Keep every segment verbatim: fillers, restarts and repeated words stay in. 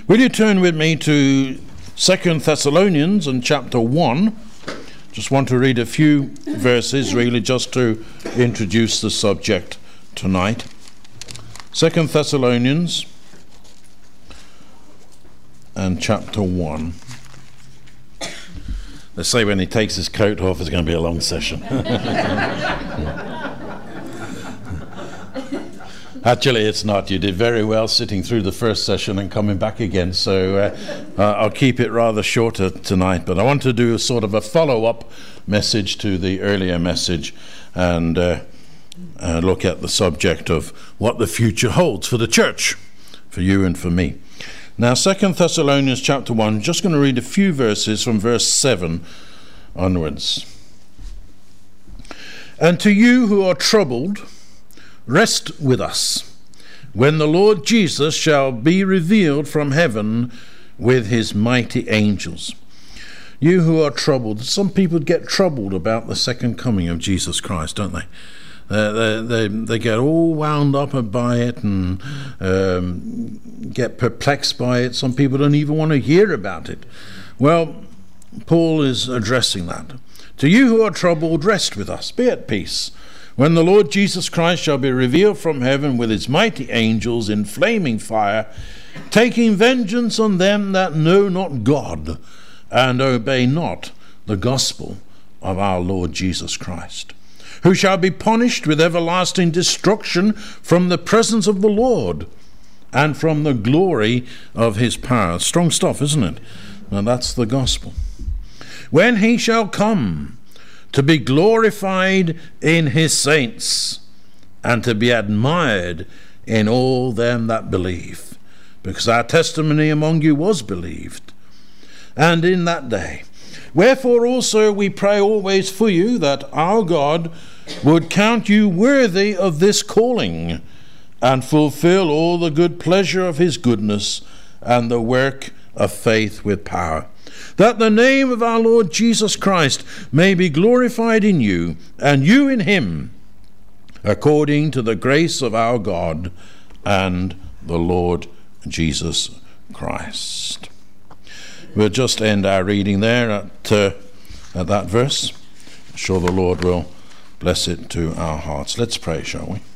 Will you turn with me to Second Thessalonians and chapter one? Just want to read a few verses really just to introduce the subject tonight. Second Thessalonians and chapter one. They say when he takes his coat off it's going to be a long session. Actually, it's not. You did very well sitting through the first session and coming back again. So uh, uh, I'll keep it rather shorter tonight. But I want to do a sort of a follow-up message to the earlier message and uh, uh, look at the subject of what the future holds for the church, for you and for me. Now, Second Thessalonians chapter one, just going to read a few verses from verse seven onwards. And to you who are troubled, rest with us, when the Lord Jesus shall be revealed from heaven with his mighty angels. You who are troubled, some people get troubled about the second coming of Jesus Christ, don't they? Uh, they, they they get all wound up by it and um, get perplexed by it. Some people don't even want to hear about it. Well, Paul is addressing that. To you who are troubled, rest with us, be at peace, when the Lord Jesus Christ shall be revealed from heaven with his mighty angels in flaming fire, taking vengeance on them that know not God and obey not the gospel of our Lord Jesus Christ, who shall be punished with everlasting destruction from the presence of the Lord and from the glory of his power. Strong stuff, isn't it? Now that's the gospel. When he shall come to be glorified in his saints, and to be admired in all them that believe, because our testimony among you was believed. And in that day, wherefore also we pray always for you, that our God would count you worthy of this calling, and fulfill all the good pleasure of his goodness, and the work of faith with power, that the name of our Lord Jesus Christ may be glorified in you, and you in him, according to the grace of our God and the Lord Jesus Christ. We'll just end our reading there at, uh, at that verse. I'm sure the Lord will bless it to our hearts. Let's pray, shall we?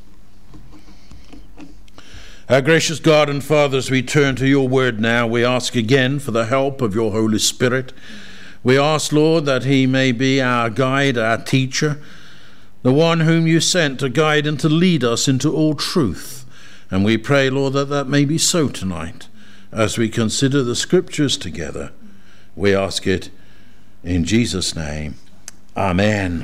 Our gracious God and Father, as we turn to your word now, we ask again for the help of your Holy Spirit. We ask, Lord, that he may be our guide, our teacher, the one whom you sent to guide and to lead us into all truth. And we pray, Lord, that that may be so tonight as we consider the scriptures together. We ask it in Jesus' name. Amen.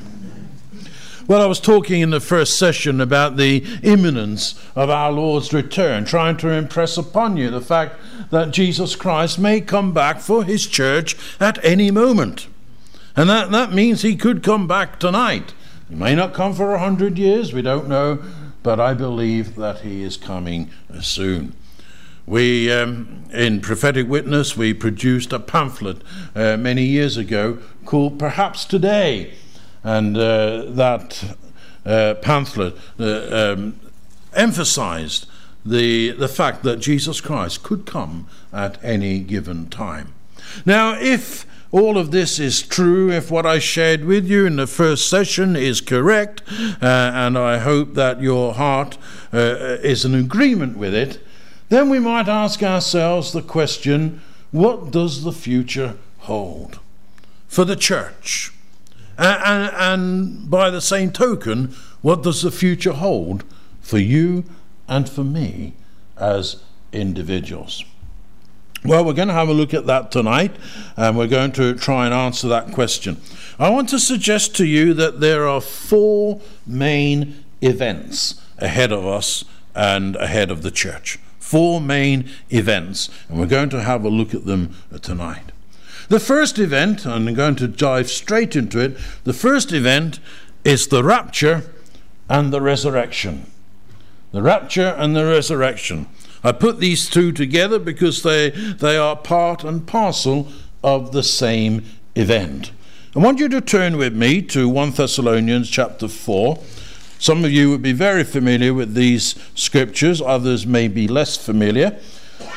Well, I was talking in the first session about the imminence of our Lord's return, trying to impress upon you the fact that Jesus Christ may come back for his church at any moment. And that, that means he could come back tonight. He may not come for a hundred years, we don't know, but I believe that he is coming soon. We, um, in Prophetic Witness, we produced a pamphlet uh, many years ago called Perhaps Today. And uh, that uh, pamphlet uh, um, emphasized the, the fact that Jesus Christ could come at any given time. Now, if all of this is true, if what I shared with you in the first session is correct, uh, and I hope that your heart uh, is in agreement with it, then we might ask ourselves the question, what does the future hold for the church? And, and by the same token, what does the future hold for you and for me as individuals? Well, we're going to have a look at that tonight, and we're going to try and answer that question. I want to suggest to you that there are four main events ahead of us and ahead of the church. Four main events, and we're going to have a look at them tonight. The first event, and I'm going to dive straight into it, the first event is the rapture and the resurrection. The rapture and the resurrection. I put these two together because they, they are part and parcel of the same event. I want you to turn with me to First Thessalonians chapter four. Some of you would be very familiar with these scriptures, others may be less familiar.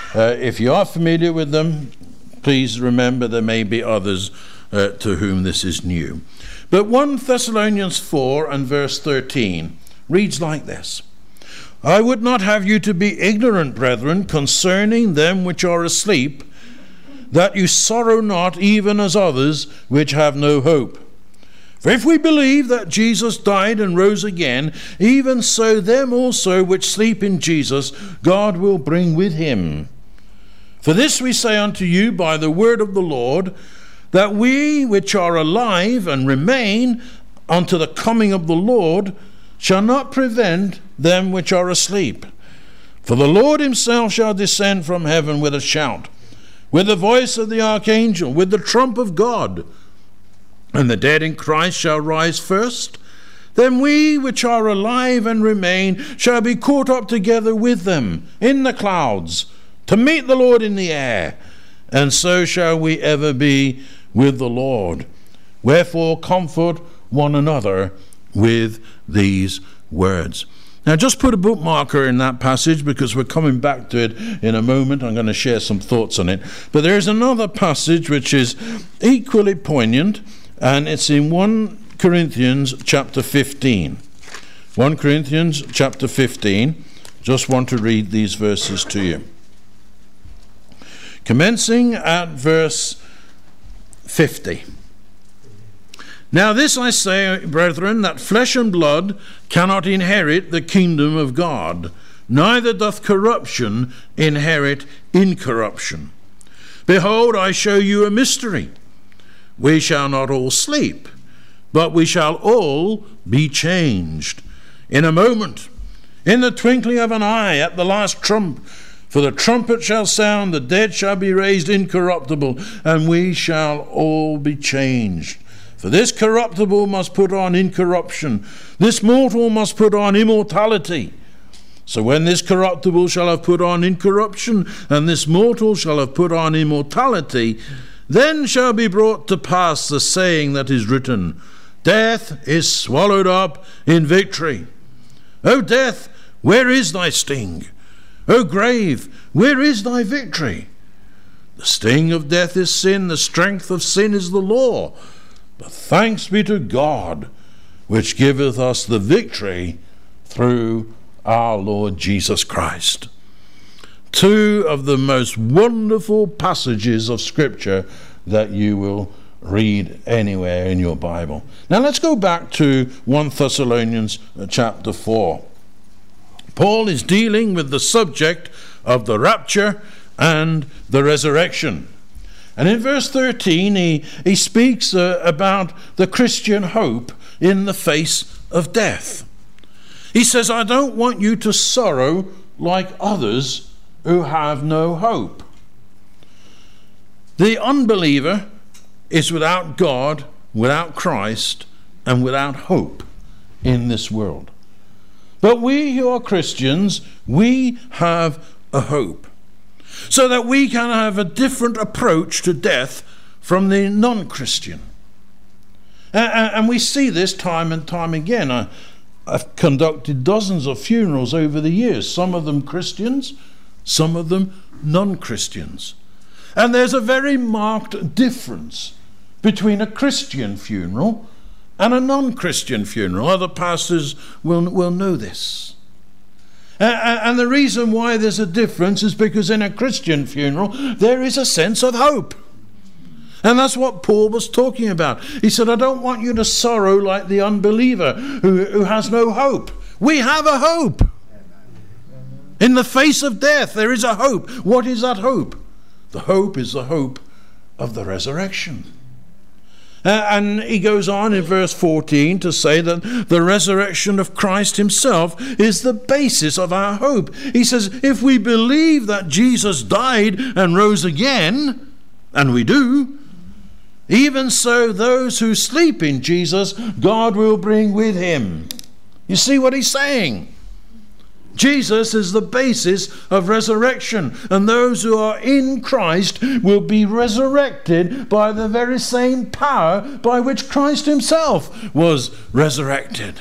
Uh, if you are familiar with them, please remember there may be others uh, to whom this is new. But First Thessalonians four and verse thirteen reads like this: I would not have you to be ignorant, brethren, concerning them which are asleep, that you sorrow not, even as others which have no hope. For if we believe that Jesus died and rose again, even so them also which sleep in Jesus God will bring with him. For this we say unto you by the word of the Lord, that we which are alive and remain unto the coming of the Lord shall not prevent them which are asleep. For the Lord himself shall descend from heaven with a shout, with the voice of the archangel, with the trump of God. And the dead in Christ shall rise first. Then we which are alive and remain shall be caught up together with them in the clouds, to meet the Lord in the air. And so shall we ever be with the Lord. Wherefore comfort one another with these words. Now just put a bookmarker in that passage, because we're coming back to it in a moment. I'm going to share some thoughts on it. But there's another passage which is equally poignant, and it's in First Corinthians chapter fifteen. First Corinthians chapter fifteen. Just want to read these verses to you. Commencing at verse fifty. Now this I say, brethren, that flesh and blood cannot inherit the kingdom of God, neither doth corruption inherit incorruption. Behold, I show you a mystery. We shall not all sleep, but we shall all be changed in a moment, in the twinkling of an eye, at the last trump. For the trumpet shall sound, the dead shall be raised incorruptible, and we shall all be changed. For this corruptible must put on incorruption, this mortal must put on immortality. So when this corruptible shall have put on incorruption, and this mortal shall have put on immortality, then shall be brought to pass the saying that is written, Death is swallowed up in victory. O death, where is thy sting? O grave, where is thy victory? The sting of death is sin, the strength of sin is the law. But thanks be to God, which giveth us the victory through our Lord Jesus Christ. Two of the most wonderful passages of Scripture that you will read anywhere in your Bible. Now let's go back to First Thessalonians chapter four. Paul is dealing with the subject of the rapture and the resurrection. And in verse thirteen, he, he speaks uh, about the Christian hope in the face of death. He says, I don't want you to sorrow like others who have no hope. The unbeliever is without God, without Christ, and without hope in this world. But we who are Christians, we have a hope, so that we can have a different approach to death from the non-Christian. And we see this time and time again. I, I've conducted dozens of funerals over the years, some of them Christians, some of them non-Christians. And there's a very marked difference between a Christian funeral and a non-Christian funeral. Other pastors will, will know this. Uh, and the reason why there's a difference is because in a Christian funeral there is a sense of hope. And that's what Paul was talking about. He said, I don't want you to sorrow like the unbeliever who, who has no hope. We have a hope. In the face of death, there is a hope. What is that hope? The hope is the hope of the resurrection. Uh, and he goes on in verse fourteen to say that the resurrection of Christ himself is the basis of our hope. He says, if we believe that Jesus died and rose again, and we do, even so those who sleep in Jesus, God will bring with him. You see what he's saying? Jesus is the basis of resurrection, and those who are in Christ will be resurrected by the very same power by which Christ himself was resurrected.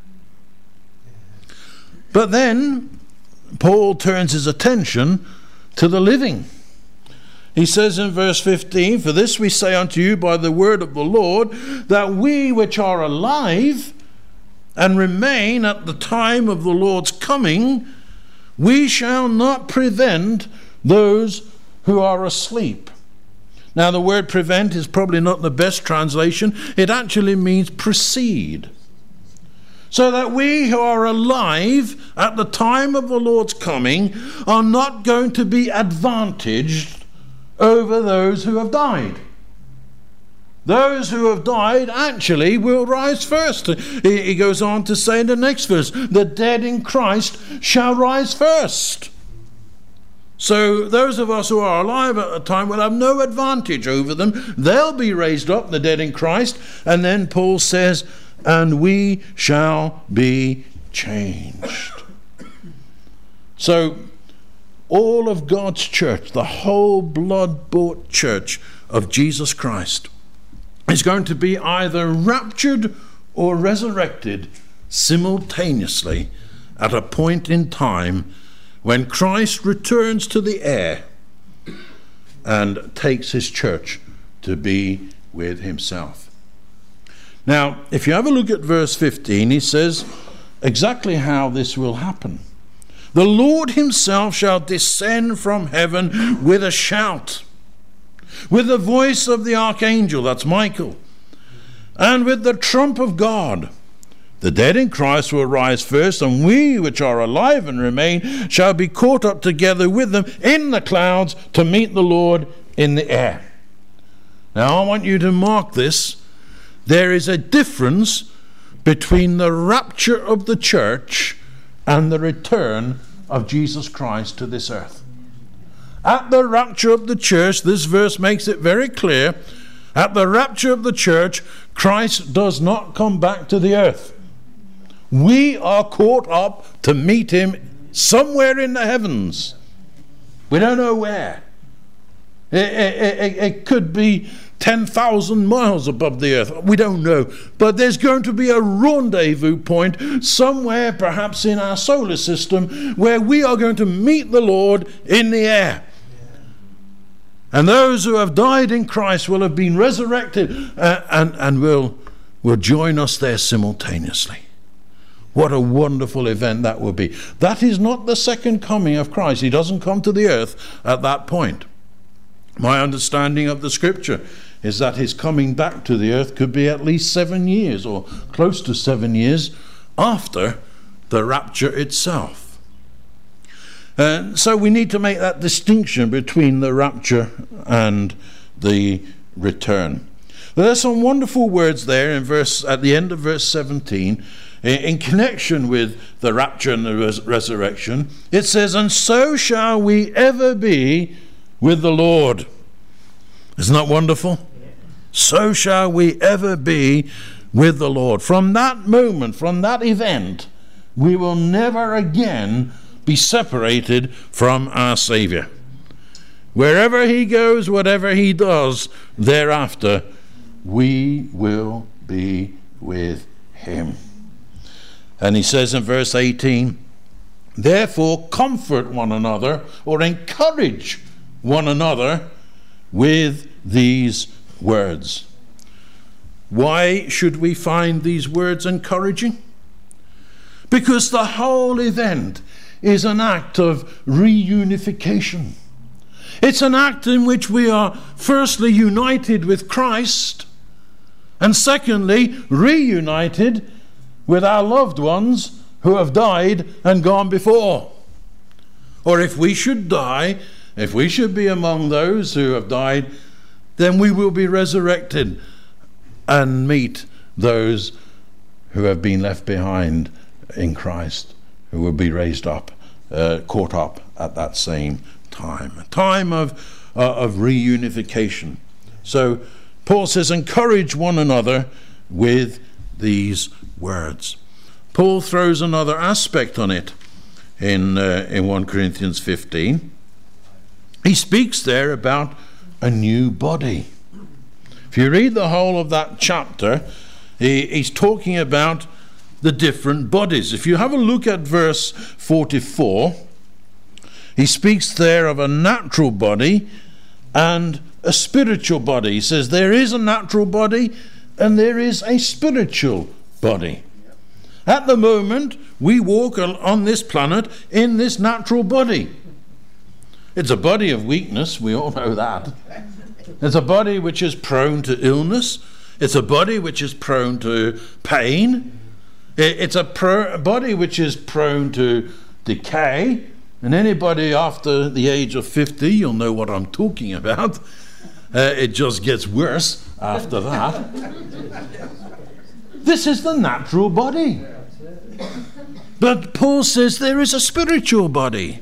But then Paul turns his attention to the living. He says in verse fifteen, "For this we say unto you by the word of the Lord, that we which are alive and remain at the time of the Lord's coming, we shall not prevent those who are asleep." Now the word "prevent" is probably not the best translation. It actually means precede. So that we who are alive at the time of the Lord's coming are not going to be advantaged over those who have died. Those who have died actually will rise first. He goes on to say in the next verse, "The dead in Christ shall rise first." So those of us who are alive at the time will have no advantage over them. They'll be raised up, the dead in Christ. And then Paul says, "And we shall be changed." So all of God's church, the whole blood-bought church of Jesus Christ, is going to be either raptured or resurrected simultaneously at a point in time when Christ returns to the air and takes his church to be with himself. Now, if you have a look at verse fifteen, he says exactly how this will happen. "The Lord himself shall descend from heaven with a shout, with the voice of the archangel," that's Michael, "and with the trump of God. The dead in Christ will rise first, and we which are alive and remain shall be caught up together with them in the clouds to meet the Lord in the air." Now I want you to mark this. There is a difference between the rapture of the church and the return of Jesus Christ to this earth. At the rapture of the church, this verse makes it very clear, at the rapture of the church, Christ does not come back to the earth. We are caught up to meet him somewhere in the heavens. We don't know where. It, it, it, it could be ten thousand miles above the earth. We don't know. But there's going to be a rendezvous point somewhere, perhaps in our solar system, where we are going to meet the Lord in the air. And those who have died in Christ will have been resurrected uh, and, and will, will join us there simultaneously. What a wonderful event that will be. That is not the second coming of Christ. He doesn't come to the earth at that point. My understanding of the scripture is that his coming back to the earth could be at least seven years or close to seven years after the rapture itself. And so we need to make that distinction between the rapture and the return. There's some wonderful words there in verse at the end of verse seventeen in connection with the rapture and the res- resurrection. It says, "And so shall we ever be with the Lord." Isn't that wonderful? Yeah. So shall we ever be with the Lord. From that moment, from that event, we will never again be separated from our Savior. Wherever he goes, whatever he does thereafter, we will be with him. And he says in verse eighteen, "Therefore comfort one another," or encourage one another, "with these words." Why should we find these words encouraging? Because the whole event is an act of reunification. It's an act in which we are firstly united with Christ, and secondly reunited with our loved ones who have died and gone before. Or if we should die, if we should be among those who have died, then we will be resurrected and meet those who have been left behind in Christ, who will be raised up, uh, caught up at that same time. A time of, uh, of reunification. So Paul says, encourage one another with these words. Paul throws another aspect on it in, uh, in First Corinthians fifteen. He speaks there about a new body. If you read the whole of that chapter, he, he's talking about the different bodies. If you have a look at verse forty-four, He speaks there of a natural body and a spiritual body. He says there is a natural body and there is a spiritual body. At the moment, we walk on this planet in this natural body. It's a body of weakness, we all know that. It's a body which is prone to illness. It's a body which is prone to pain. It's a, pro- a body which is prone to decay. And anybody after the age of fifty, you'll know what I'm talking about. Uh, it just gets worse after that. This is the natural body. But Paul says there is a spiritual body.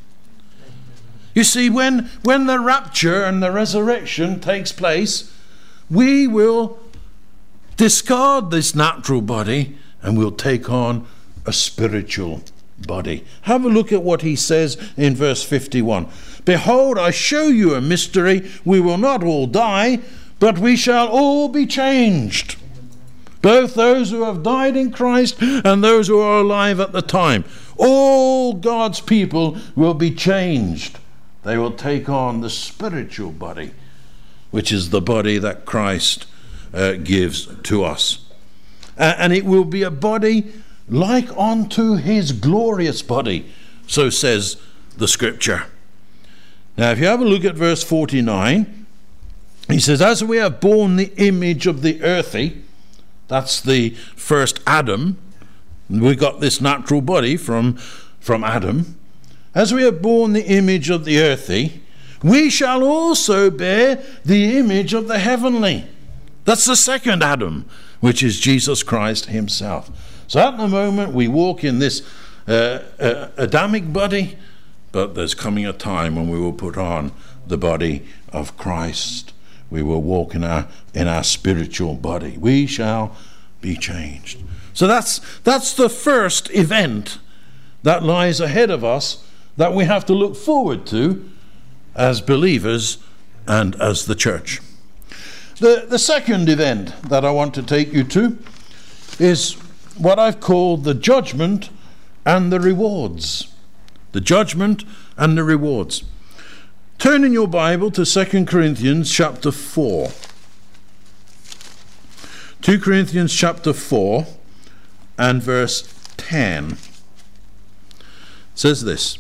You see, when, when the rapture and the resurrection takes place, we will discard this natural body and we'll take on a spiritual body. Have a look at what he says in verse fifty-one. Behold, I show you a mystery. We will not all die, but we shall all be changed. Both those who have died in Christ and those who are alive at the time. All God's people will be changed. They will take on the spiritual body, which is the body that Christ uh, gives to us. Uh, and it will be a body like unto his glorious body, so says the scripture. Now, if you have a look at verse forty-nine, he says, as we have borne the image of the earthy, that's the first Adam, we got this natural body from, from Adam. As we have borne the image of the earthy, we shall also bear the image of the heavenly. That's the second Adam, which is Jesus Christ himself. So at the moment we walk in this uh, uh, Adamic body, but there's coming a time when we will put on the body of Christ. We will walk in our in our spiritual body. We shall be changed. So that's that's the first event that lies ahead of us that we have to look forward to as believers and as the church. The, the second event that I want to take you to is what I've called the judgment and the rewards. The judgment and the rewards. Turn in your Bible to Second Corinthians chapter four. Second Corinthians chapter four and verse ten. It says this.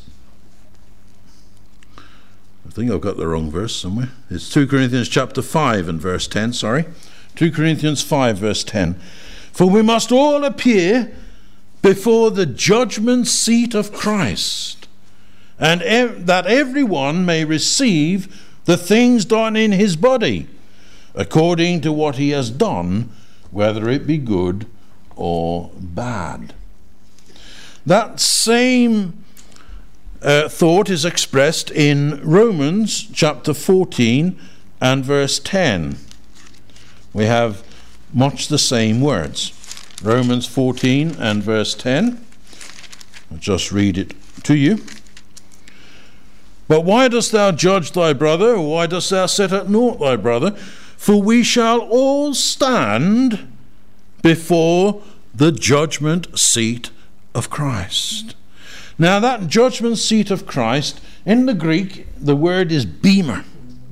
I think I've got the wrong verse somewhere. It's Second Corinthians chapter five and verse ten, sorry. Second Corinthians five verse ten. For we must all appear before the judgment seat of Christ, and ev- that everyone may receive the things done in his body, according to what he has done, whether it be good or bad. That same Uh, thought is expressed in Romans chapter fourteen and verse ten. We have much the same words. Romans fourteen and verse ten. I'll just read it to you. But why dost thou judge thy brother, or why dost thou set at naught thy brother? For we shall all stand before the judgment seat of Christ. Now that judgment seat of Christ, in the Greek, the word is bema.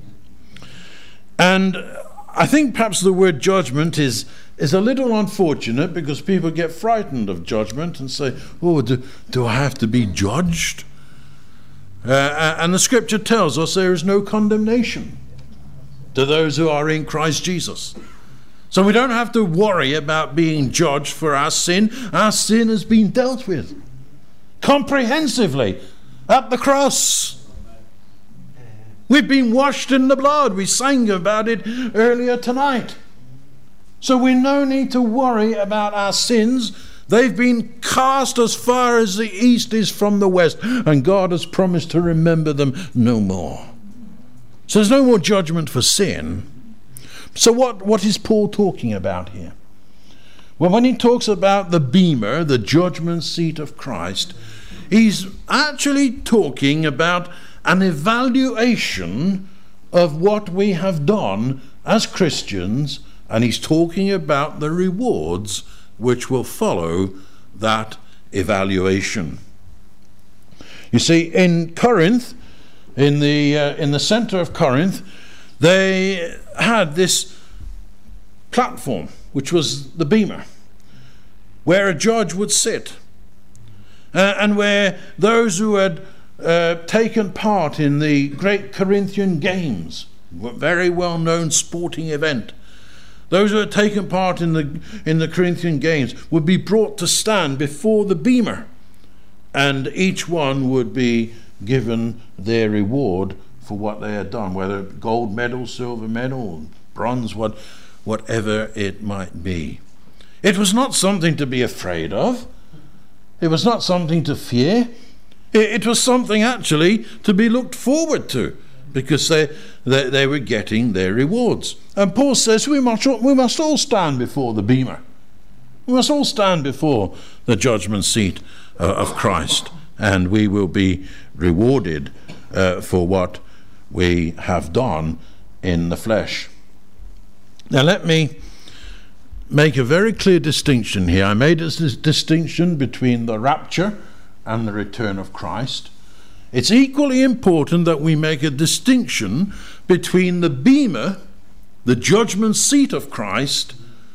And I think perhaps the word judgment is, is a little unfortunate because people get frightened of judgment and say, oh, do, do I have to be judged? Uh, and the scripture tells us there is no condemnation to those who are in Christ Jesus. So we don't have to worry about being judged for our sin. Our sin has been dealt with comprehensively at the cross. We've been washed in the blood. We sang about it earlier tonight. So we no need to worry about our sins. They've been cast as far as the east is from the west, and God has promised to remember them no more. So there's no more judgment for sin. So what, what is Paul talking about here? Well, when he talks about the bema, the judgment seat of Christ, he's actually talking about an evaluation of what we have done as Christians, and he's talking about the rewards which will follow that evaluation. You see, in Corinth, in the uh, in the center of Corinth, they had this platform, which was the bema, where a judge would sit, uh, and where those who had uh, taken part in the great Corinthian Games, a very well-known sporting event, those who had taken part in the in the Corinthian Games would be brought to stand before the bema, and each one would be given their reward for what they had done, whether gold medal, silver medal, bronze, what, whatever it might be. It was not something to be afraid of. It was not something to fear. It, it was something actually to be looked forward to, because they, they, they were getting their rewards. And Paul says we must, we must all stand before the bema. We must all stand before the judgment seat uh, of Christ, and we will be rewarded uh, for what we have done in the flesh. Now let me make a very clear distinction here. I made this distinction between the rapture and the return of Christ. It's equally important that we make a distinction between the bema, the judgment seat of Christ,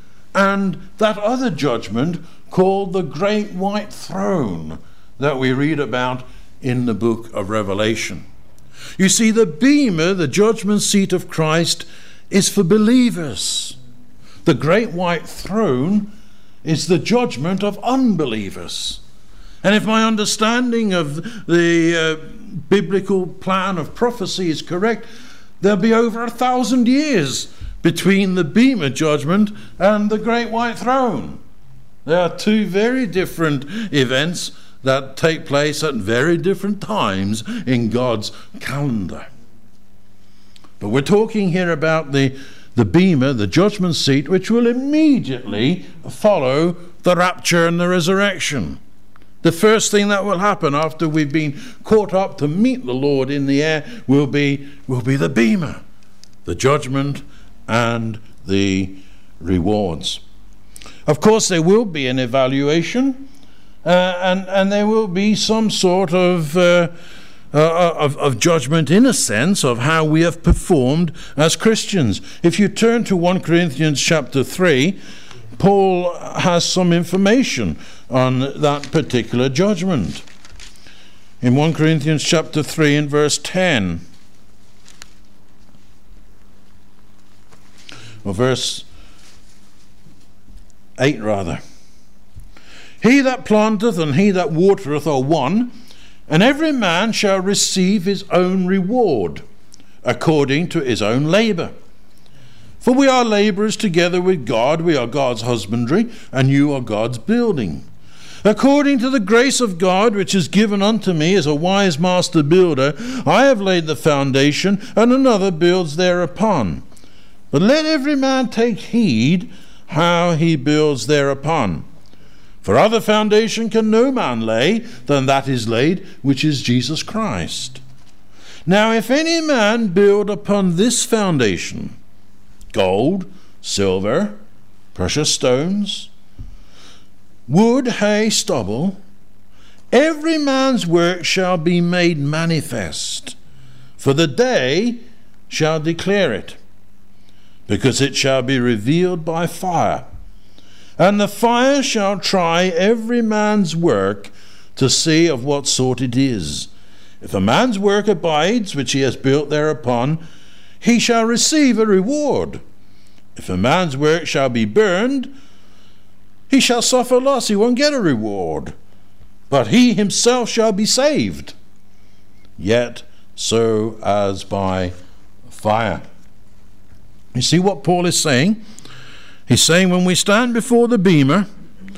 and that other judgment called the great white throne that we read about in the book of Revelation. You see, the bema, the judgment seat of Christ, is for believers. The great white throne is the judgment of unbelievers. And if my understanding of the uh, biblical plan of prophecy is correct, there'll be over a thousand years between the bema judgment and the great white throne. There are two very different events that take place at very different times in God's calendar. But we're talking here about the, the bema, the judgment seat, which will immediately follow the rapture and the resurrection. The first thing that will happen after we've been caught up to meet the Lord in the air will be, will be the bema, the judgment and the rewards. Of course, there will be an evaluation, uh, and, and there will be some sort of, uh, uh, of, of judgment, in a sense, of how we have performed as Christians. If you turn to First Corinthians chapter three, Paul has some information on that particular judgment. In First Corinthians chapter three and verse ten, or verse eight rather. He that planteth and he that watereth are one, and every man shall receive his own reward, according to his own labour. For we are labourers together with God, we are God's husbandry, and you are God's building. According to the grace of God which is given unto me as a wise master builder, I have laid the foundation, and another builds thereupon. But let every man take heed how he builds thereupon. For other foundation can no man lay than that is laid, which is Jesus Christ. Now if any man build upon this foundation, gold, silver, precious stones, wood, hay, stubble, every man's work shall be made manifest, for the day shall declare it, because it shall be revealed by fire. And the fire shall try every man's work to see of what sort it is. If a man's work abides, which he has built thereupon, he shall receive a reward. If a man's work shall be burned, he shall suffer loss, he won't get a reward. But he himself shall be saved, yet so as by fire. You see what Paul is saying? He's saying when we stand before the bema,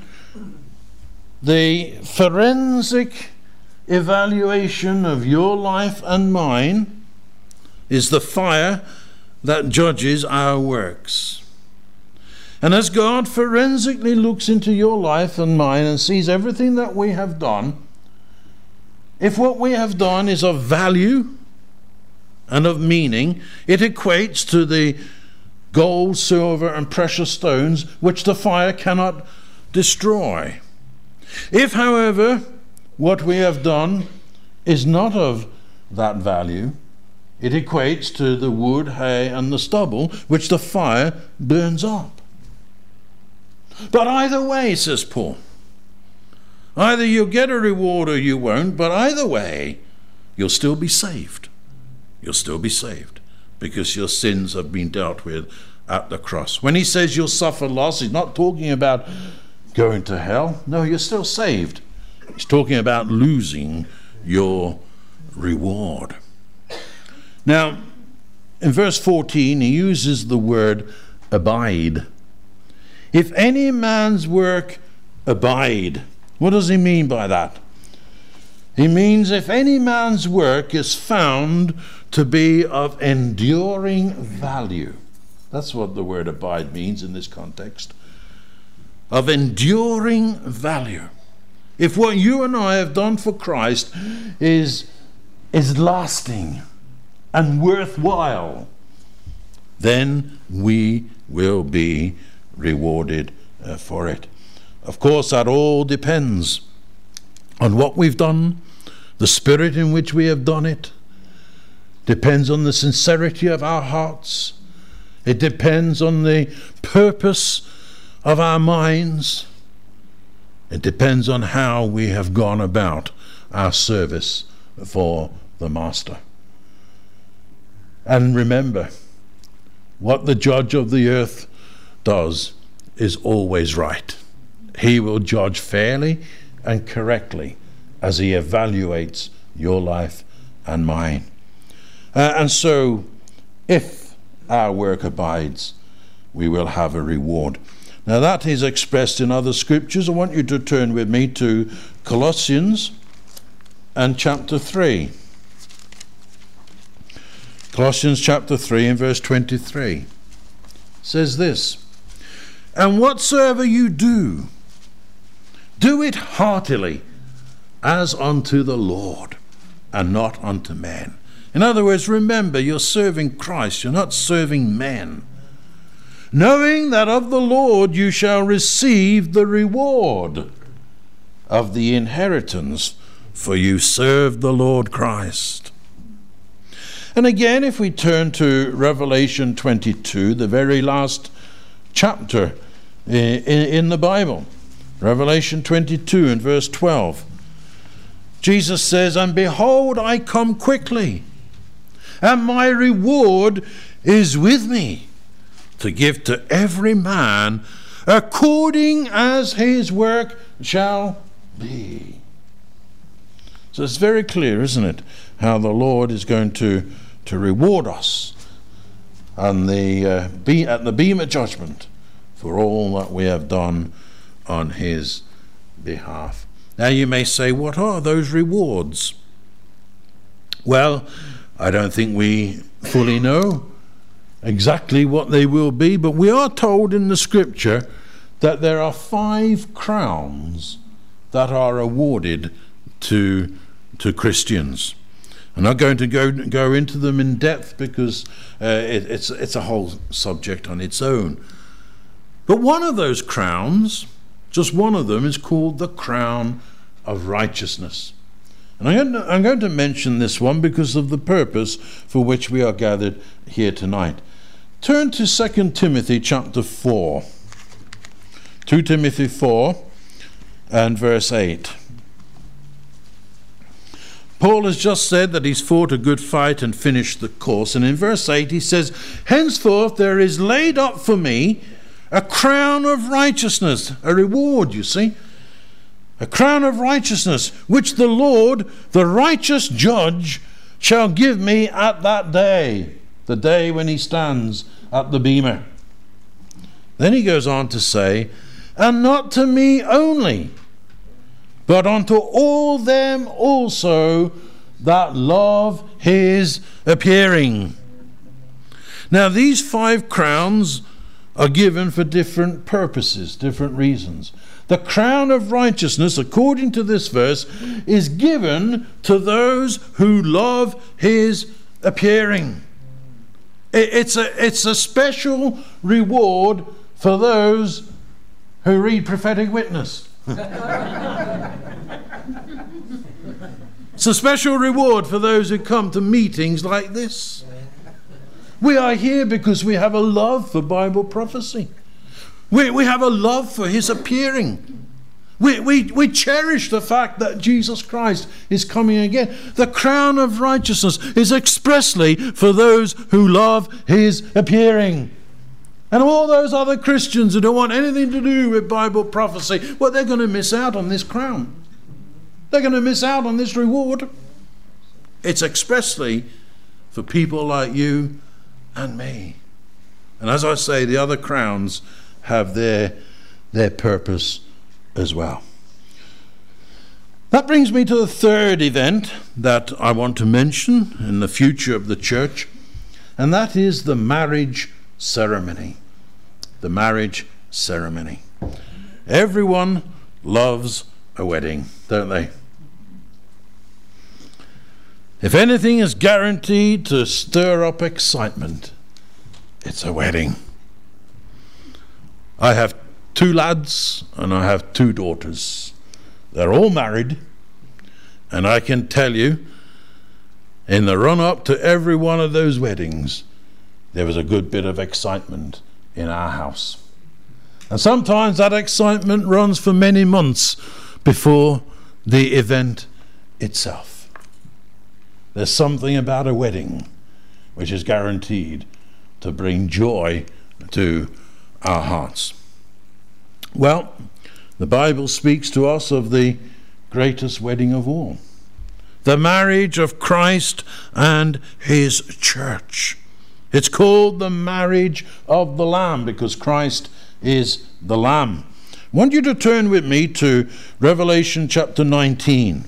the forensic evaluation of your life and mine is the fire that judges our works. And as God forensically looks into your life and mine and sees everything that we have done, if what we have done is of value and of meaning, it equates to the gold, silver, and precious stones which the fire cannot destroy. If, however, what we have done is not of that value. It equates to the wood, hay, and the stubble, which the fire burns up. But either way, says Paul, either you'll get a reward or you won't, but either way, you'll still be saved. You'll still be saved because your sins have been dealt with at the cross. When he says you'll suffer loss, he's not talking about going to hell. No, you're still saved. He's talking about losing your reward. Now, in verse fourteen, he uses the word abide. If any man's work abide, what does he mean by that? He means if any man's work is found to be of enduring value. That's what the word abide means in this context. Of enduring value. If what you and I have done for Christ is, is lasting and worthwhile, then we will be rewarded uh, for it. Of course, that all depends on what we've done, the spirit in which we have done it. Depends on the sincerity of our hearts. It depends on the purpose of our minds. It depends on how we have gone about our service for the Master. And remember, what the judge of the earth does is always right. He will judge fairly and correctly as he evaluates your life and mine. Uh, and so, if our work abides, we will have a reward. Now that is expressed in other scriptures. I want you to turn with me to Colossians and chapter three. Colossians chapter three and verse twenty-three says this, "And whatsoever you do, do it heartily, as unto the Lord, and not unto men." In other words, remember, you're serving Christ, you're not serving men. "Knowing that of the Lord you shall receive the reward of the inheritance, for you serve the Lord Christ." And again, if we turn to Revelation twenty-two, the very last chapter in the Bible, Revelation twenty-two and verse twelve, Jesus says, "And behold, I come quickly, and my reward is with me, to give to every man according as his work shall be." So it's very clear, isn't it, how the Lord is going to, to reward us and the, uh, be, at the beam of judgment for all that we have done on his behalf. Now you may say, what are those rewards? Well, I don't think we fully know exactly what they will be, but we are told in the scripture that there are five crowns that are awarded to, to Christians. I'm not going to go, go into them in depth because uh, it, it's, it's a whole subject on its own. But one of those crowns, just one of them, is called the crown of righteousness. And I'm going, to, I'm going to mention this one because of the purpose for which we are gathered here tonight. Turn to Second Timothy chapter four. Second Timothy four and verse eight. Paul has just said that he's fought a good fight and finished the course. And in verse eight he says, "Henceforth there is laid up for me a crown of righteousness," a reward, you see. "A crown of righteousness, which the Lord, the righteous judge, shall give me at that day," the day when he stands at the bema. Then he goes on to say, "And not to me only, but unto all them also that love his appearing." Now these five crowns are given for different purposes, different reasons. The crown of righteousness, according to this verse, is given to those who love his appearing. It's a, it's a special reward for those who read prophetic witness. It's a special reward for those who come to meetings like this. We are here because we have a love for Bible prophecy. We, we have a love for his appearing. We, we, we cherish the fact that Jesus Christ is coming again. The crown of righteousness is expressly for those who love his appearing. And all those other Christians who don't want anything to do with Bible prophecy, well, they're going to miss out on this crown. They're going to miss out on this reward. It's expressly for people like you and me. And as I say, the other crowns have their, their purpose as well. That brings me to the third event that I want to mention in the future of the church, and that is the marriage ceremony. The marriage ceremony. Everyone loves a wedding, don't they? If anything is guaranteed to stir up excitement, it's a wedding. I have two lads and I have two daughters. They're all married, and I can tell you, in the run-up to every one of those weddings, there was a good bit of excitement in our house. And sometimes that excitement runs for many months before the event itself. There's something about a wedding which is guaranteed to bring joy to our hearts. Well, the Bible speaks to us of the greatest wedding of all, the marriage of Christ and his church. It's called the marriage of the Lamb because Christ is the Lamb. I want you to turn with me to Revelation chapter nineteen.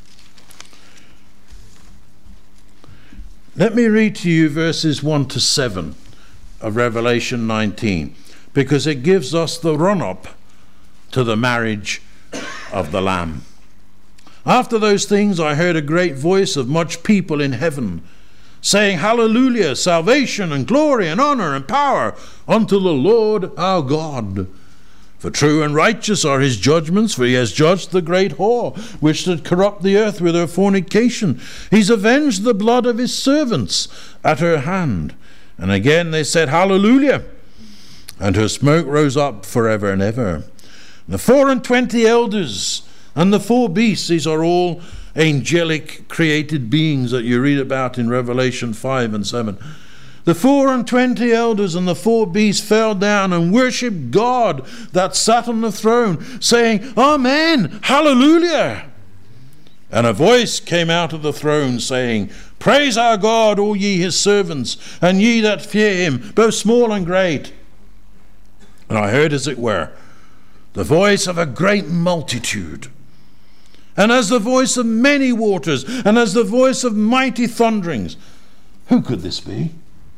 Let me read to you verses one to seven of Revelation nineteen, because it gives us the run-up to the marriage of the Lamb. After those things I heard a great voice of much people in heaven, saying, Hallelujah, salvation and glory and honor and power unto the Lord our God. For true and righteous are his judgments, for he has judged the great whore, which did corrupt the earth with her fornication. He's avenged the blood of his servants at her hand. And again they said, Hallelujah. And her smoke rose up forever and ever. The four and twenty elders and the four beasts, these are all angelic created beings that you read about in Revelation five and seven. The four and twenty elders and the four beasts fell down and worshipped God that sat on the throne, saying, Amen, hallelujah. And a voice came out of the throne, saying, Praise our God, all ye his servants, and ye that fear him, both small and great. And I heard, as it were, the voice of a great multitude, and as the voice of many waters, and as the voice of mighty thunderings. Who could this be?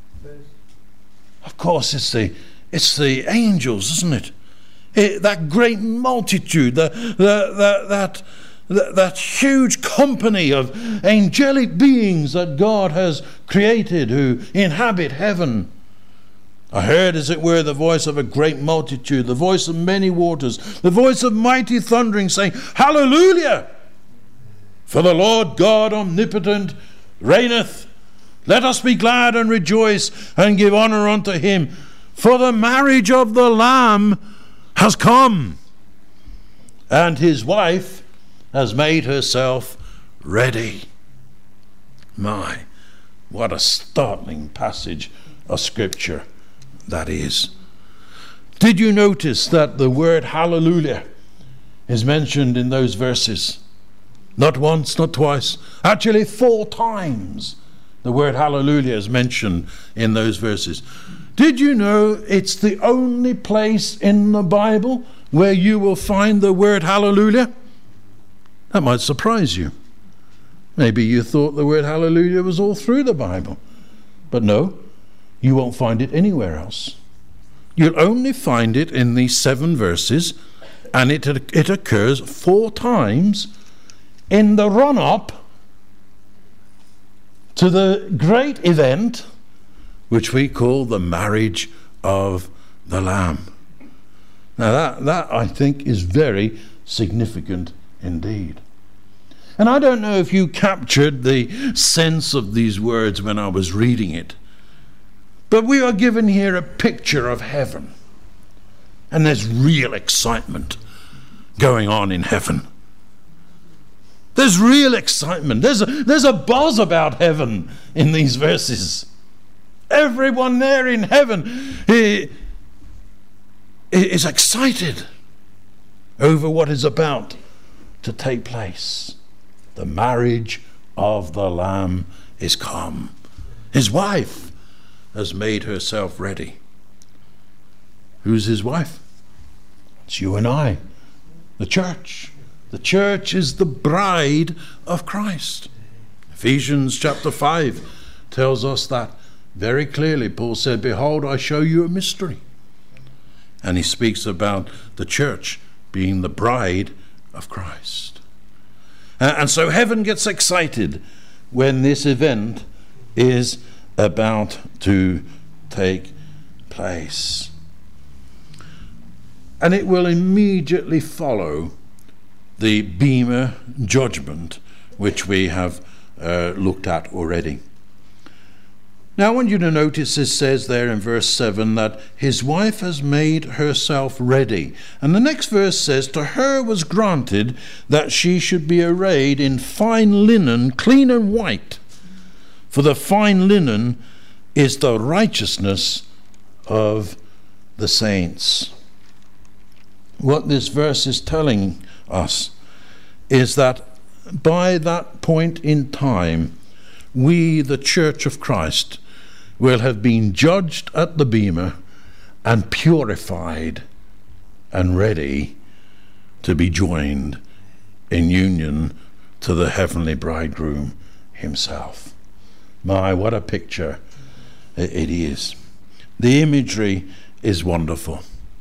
Of course, it's the it's the angels, isn't it? it that great multitude, the, the, the, that, that, that huge company of angelic beings that God has created who inhabit heaven. I heard, as it were, the voice of a great multitude, the voice of many waters, the voice of mighty thundering, saying, Hallelujah! For the Lord God omnipotent reigneth. Let us be glad and rejoice and give honor unto him. For the marriage of the Lamb has come, and his wife has made herself ready. My, what a startling passage of Scripture that is. Did you notice that the word hallelujah is mentioned in those verses? Not once, not twice, actually four times. The word hallelujah is mentioned in those verses. Did you know it's the only place in the Bible where you will find the word hallelujah? That might surprise you. Maybe you thought the word hallelujah was all through the Bible. But no, you won't find it anywhere else. You'll only find it in these seven verses, and it, it occurs four times in the run-up to the great event which we call the marriage of the Lamb. Now that, that I think is very significant indeed. And I don't know if you captured the sense of these words when I was reading it, but we are given here a picture of heaven. And there's real excitement going on in heaven. There's real excitement. There's a, there's a buzz about heaven in these verses. Everyone there in heaven he, is excited over what is about to take place. The marriage of the Lamb is come. His wife has made herself ready. Who's his wife? It's you and I, the church. The church is the bride of Christ. Ephesians chapter five tells us that very clearly. Paul said, behold, I show you a mystery. And he speaks about the church being the bride of Christ. Uh, and so heaven gets excited when this event is about to take place. And it will immediately follow the Bema judgment, which we have uh, looked at already. Now I want you to notice it says there in verse seven that his wife has made herself ready. And the next verse says, to her was granted that she should be arrayed in fine linen, clean and white. For the fine linen is the righteousness of the saints. What this verse is telling us is that by that point in time, we, the Church of Christ, will have been judged at the Bema and purified and ready to be joined in union to the heavenly bridegroom himself. My, what a picture it is. The imagery is wonderful.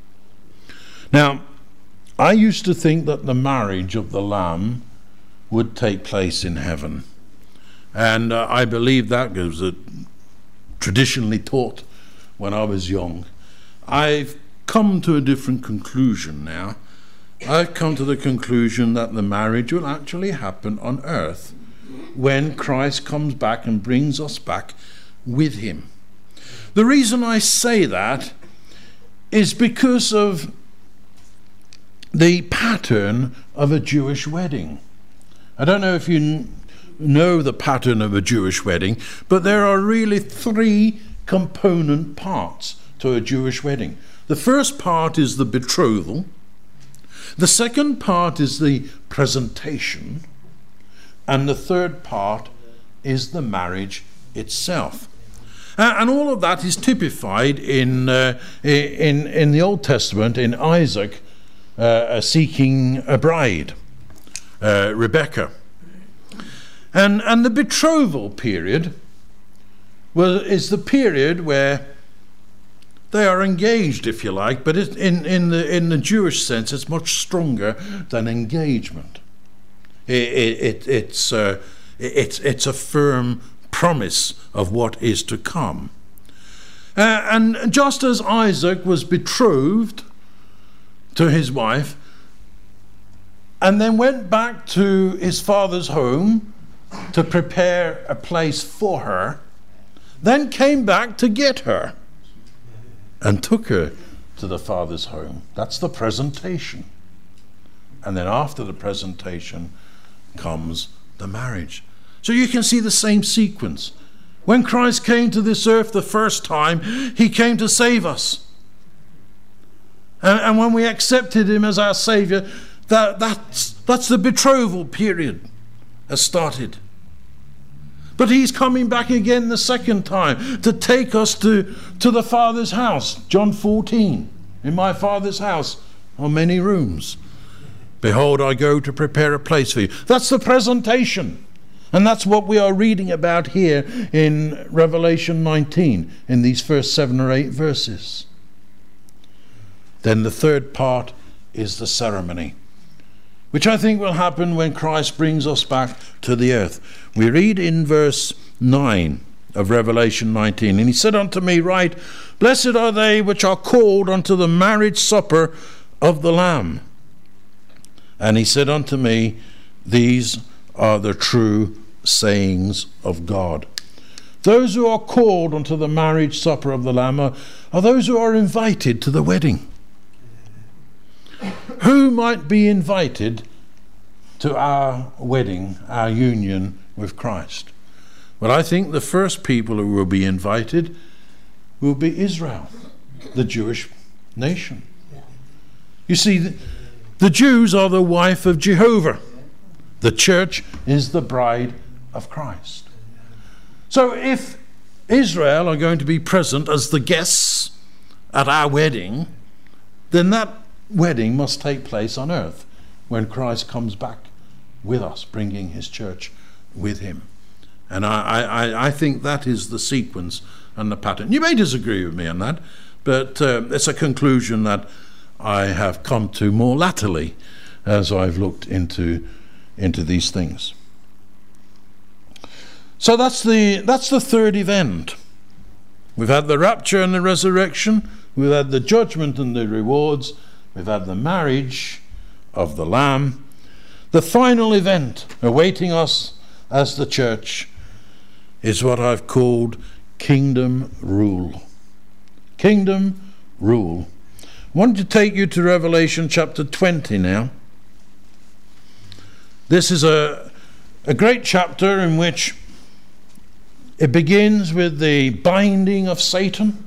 Now, I used to think that the marriage of the Lamb would take place in heaven. And uh, I believe that was uh, traditionally taught when I was young. I've come to a different conclusion now. I've come to the conclusion that the marriage will actually happen on earth when Christ comes back and brings us back with him. The reason I say that is because of the pattern of a Jewish wedding. I don't know if you n- know the pattern of a Jewish wedding, but there are really three component parts to a Jewish wedding. The first part is the betrothal. The second part is the presentation. And the third part is the marriage itself. Uh, and all of that is typified in, uh, in, in the Old Testament, in Isaac uh, seeking a bride, uh, Rebekah. And, and the betrothal period well, is the period where they are engaged, if you like, but it, in, in, the, in the Jewish sense, it's much stronger than engagement. It, it, it's, uh, it's, it's a firm promise of what is to come. Uh, and just as Isaac was betrothed to his wife and then went back to his father's home to prepare a place for her, then came back to get her and took her to the father's home. That's the presentation. And then after the presentation comes the marriage. So you can see the same sequence. When Christ came to this earth the first time, he came to save us. And, and when we accepted him as our Savior, that, that's, that's the betrothal period has started. But he's coming back again the second time to take us to, to the Father's house. John fourteen, in my Father's house are many rooms. Behold, I go to prepare a place for you. That's the presentation. And that's what we are reading about here in Revelation nineteen, in these first seven or eight verses. Then the third part is the ceremony, which I think will happen when Christ brings us back to the earth. We read in verse nine of Revelation nineteen, and he said unto me, Write, blessed are they which are called unto the marriage supper of the Lamb. And he said unto me, These are the true sayings of God. Those who are called unto the marriage supper of the Lamb are, are those who are invited to the wedding. Who might be invited to our wedding, our union with Christ? Well, I think the first people who will be invited will be Israel, the Jewish nation. You see, the, the Jews are the wife of Jehovah. The church is the bride of Christ. So if Israel are going to be present as the guests at our wedding, then that wedding must take place on earth when Christ comes back with us, bringing his church with him. And I, I, I think that is the sequence and the pattern. You may disagree with me on that, but uh, it's a conclusion that I have come to more latterly as I've looked into, into these things. So that's the that's the third event. We've had the rapture and the resurrection. We've had the judgment and the rewards. We've had the marriage of the Lamb. The final event awaiting us as the church is what I've called kingdom rule. Kingdom rule. I want to take you to Revelation chapter twenty now. This is a, a great chapter in which it begins with the binding of Satan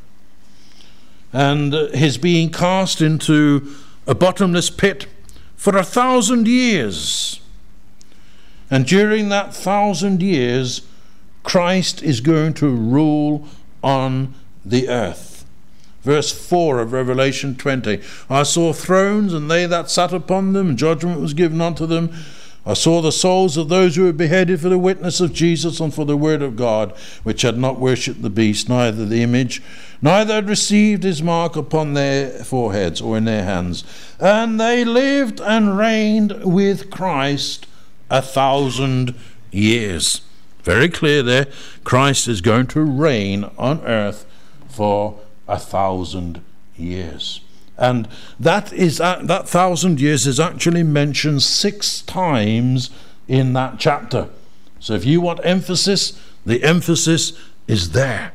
and his being cast into a bottomless pit for a thousand years. And during that thousand years, Christ is going to rule on the earth. Verse four of Revelation twenty. I saw thrones, and they that sat upon them, judgment was given unto them. I saw the souls of those who were beheaded for the witness of Jesus and for the word of God, which had not worshipped the beast, neither the image, neither had received his mark upon their foreheads or in their hands. And they lived and reigned with Christ a thousand years. Very clear there. Christ is going to reign on earth for a thousand years. And that is uh, that thousand years is actually mentioned six times in that chapter. So if you want emphasis, the emphasis is there.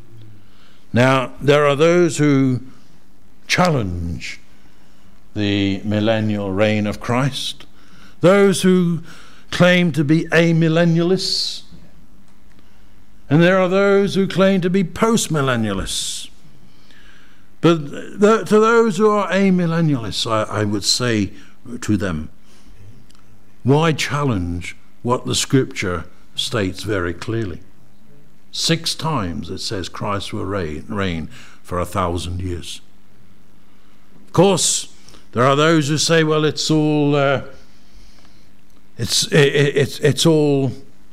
Now, there are those who challenge the millennial reign of Christ, those who claim to be amillennialists, and there are those who claim to be postmillennialists. But the, to those who are amillennialists, I, I would say to them, why challenge what the scripture states very clearly? Six times it says Christ will reign, reign for a thousand years. Of course, there are those who say, well, it's all uh, it's it, it's it's all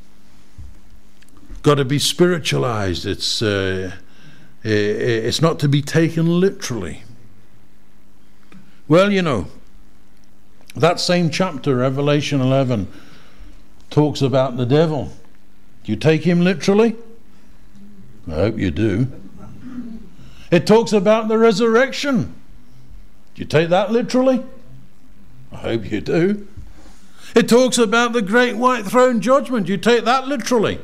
got to be spiritualized. It's uh, It's not to be taken literally. Well, you know, that same chapter, Revelation eleven, talks about the devil. Do you take him literally? I hope you do. It talks about the resurrection. Do you take that literally? I hope you do. It talks about the great white throne judgment. Do you take that literally?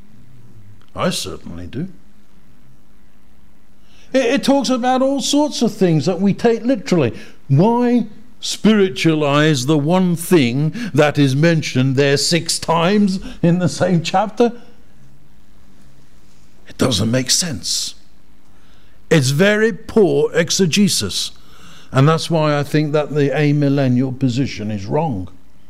I certainly do. It talks about all sorts of things that we take literally. Why spiritualize the one thing that is mentioned there six times in the same chapter? It doesn't make sense. It's very poor exegesis. And that's why I think that the amillennial position is wrong.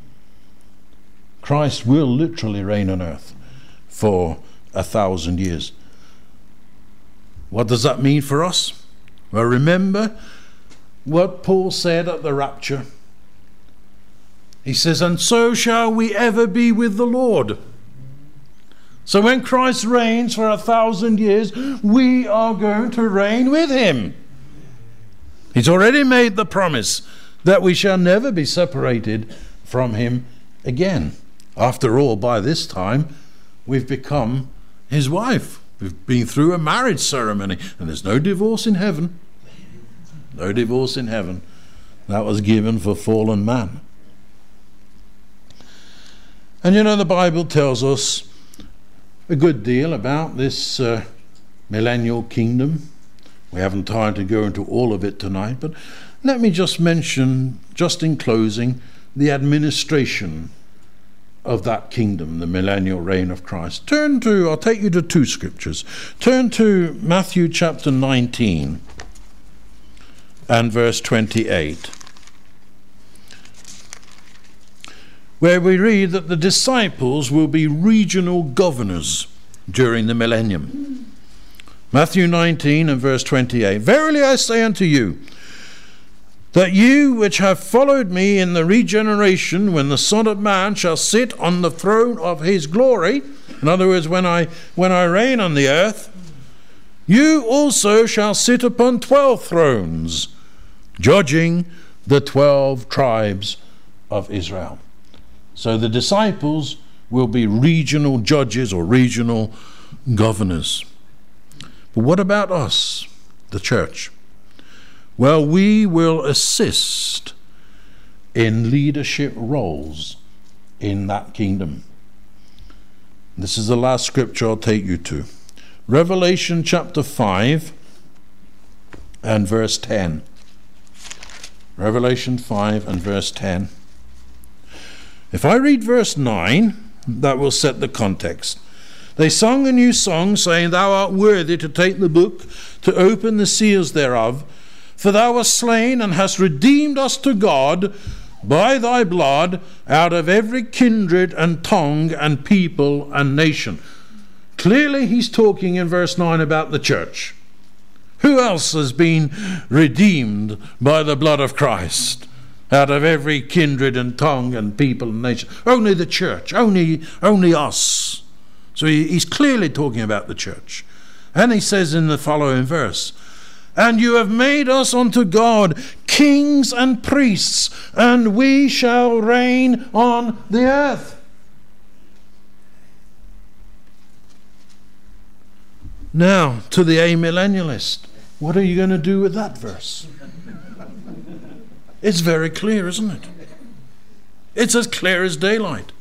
Christ will literally reign on earth for a thousand years. What does that mean for us? Well, remember what Paul said at the rapture. He says, and so shall we ever be with the Lord. So when Christ reigns for a thousand years, we are going to reign with him. He's already made the promise that we shall never be separated from him again. After all, by this time, we've become his wife. We've been through a marriage ceremony, and there's no divorce in heaven. No divorce in heaven. That was given for fallen man. And you know, the Bible tells us a good deal about this uh, millennial kingdom. We haven't time to go into all of it tonight, but let me just mention, just in closing, the administration of that kingdom, the millennial reign of Christ. Turn to, I'll take you to two scriptures. Turn to Matthew chapter nineteen and verse twenty-eight, where we read that the disciples will be regional governors during the millennium. Matthew nineteen and verse twenty-eight. Verily I say unto you, that you which have followed me in the regeneration, when the Son of Man shall sit on the throne of his glory, in other words, when I when I reign on the earth, you also shall sit upon twelve thrones, judging the twelve tribes of Israel. So the disciples will be regional judges or regional governors. But what about us, the church? Well, we will assist in leadership roles in that kingdom. This is the last scripture I'll take you to. Revelation chapter five and verse ten. Revelation five and verse ten. If I read verse nine, that will set the context. They sung a new song, saying, Thou art worthy to take the book, to open the seals thereof. For thou wast slain and hast redeemed us to God by thy blood out of every kindred and tongue and people and nation. Clearly he's talking in verse nine about the church. Who else has been redeemed by the blood of Christ out of every kindred and tongue and people and nation? Only the church, only, only us. So he, he's clearly talking about the church. And he says in the following verse, And you have made us unto God kings and priests, and we shall reign on the earth. Now, to the amillennialist, what are you going to do with that verse? It's very clear, isn't it? It's as clear as daylight.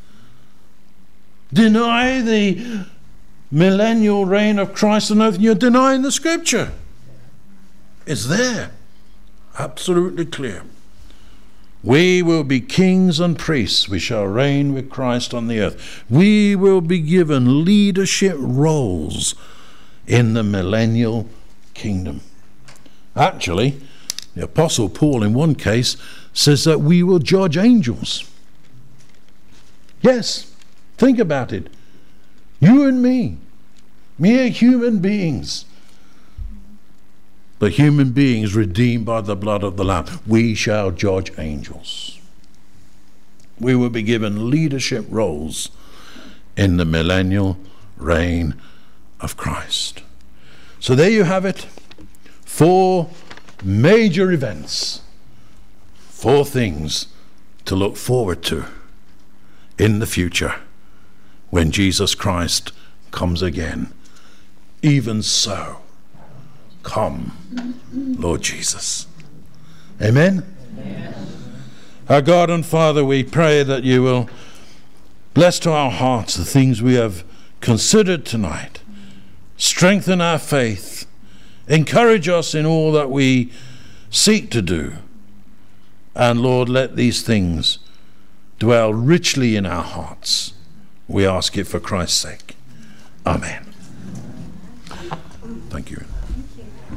Deny the millennial reign of Christ on earth, and you're denying the scripture. It's there, absolutely clear. We will be kings and priests. We shall reign with Christ on the earth. We will be given leadership roles in the millennial kingdom. Actually, the Apostle Paul in one case says that we will judge angels. Yes, think about it. You and me, mere human beings, but human beings redeemed by the blood of the Lamb. We shall judge angels. We will be given leadership roles in the millennial reign of Christ. So there you have it. Four major events. Four things to look forward to in the future when Jesus Christ comes again. Even so, come, Lord Jesus. Amen? Amen. Our God and Father, we pray that you will bless to our hearts the things we have considered tonight. Strengthen our faith. Encourage us in all that we seek to do. And Lord, let these things dwell richly in our hearts. We ask it for Christ's sake. Amen. Thank you. Thank you.